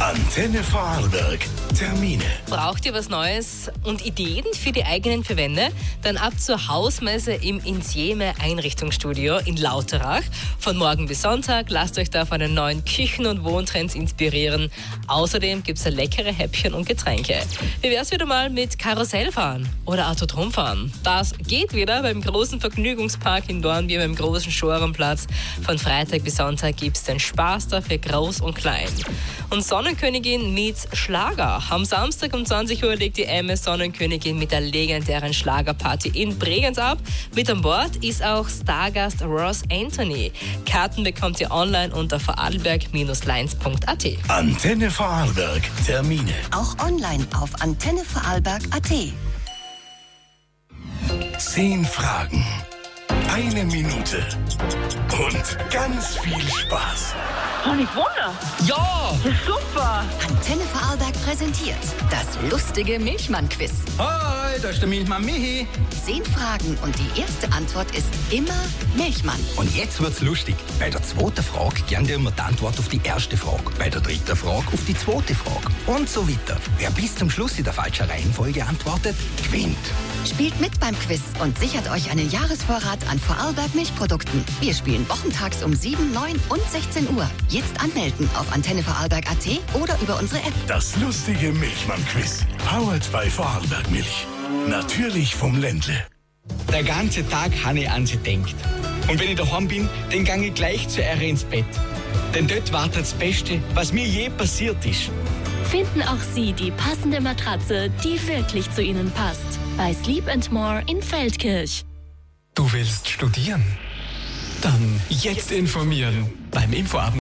Antenne Vorarlberg. Termine. Braucht ihr was Neues und Ideen für die eigenen vier Wände? Dann ab zur Hausmesse im Insieme Einrichtungsstudio in Lauterach. Von morgen bis Sonntag lasst euch da von den neuen Küchen- und Wohntrends inspirieren. Außerdem gibt es leckere Häppchen und Getränke. Wie wär's wieder mal mit Karussellfahren oder Autodromfahren? Das geht wieder beim großen Vergnügungspark in Dornbirn beim großen Schorenplatz. Von Freitag bis Sonntag gibt's den Spaß da für Groß und Klein. Und Sonnenkönigin meets Schlager. Am Samstag um 20 Uhr legt die MS Sonnenkönigin mit der legendären Schlagerparty in Bregenz ab. Mit an Bord ist auch Stargast Ross Anthony. Karten bekommt ihr online unter vorarlberg-lines.at. Antenne Vorarlberg. Termine. Auch online auf antennevorarlberg.at. 10 Fragen. 1 Minute. Und ganz viel Spaß. Kann ich wohnen? Ja! Super! Antenne Vorarlberg präsentiert das lustige Milchmann-Quiz. Hi, da ist der Milchmann Michi. 10 Fragen und die erste Antwort ist immer Milchmann. Und jetzt wird's lustig. Bei der zweiten Frage gern dir immer die Antwort auf die erste Frage. Bei der dritten Frage auf die zweite Frage. Und so weiter. Wer bis zum Schluss in der falschen Reihenfolge antwortet, gewinnt. Spielt mit beim Quiz und sichert euch einen Jahresvorrat an Vorarlberg Milchprodukten. Wir spielen wochentags um 7, 9 und 16 Uhr. Jetzt anmelden auf antennevorarlberg.at oder über unsere App. Das lustige Milchmann-Quiz. Powered by Vorarlberg Milch. Natürlich vom Ländle. Der ganze Tag habe ich an sie denkt. Und wenn ich daheim bin, dann gehe ich gleich zu ihr ins Bett. Denn dort wartet das Beste, was mir je passiert ist. Finden auch Sie die passende Matratze, die wirklich zu Ihnen passt. Bei Sleep & More in Feldkirch. Du willst studieren? Dann jetzt informieren beim Infoabend.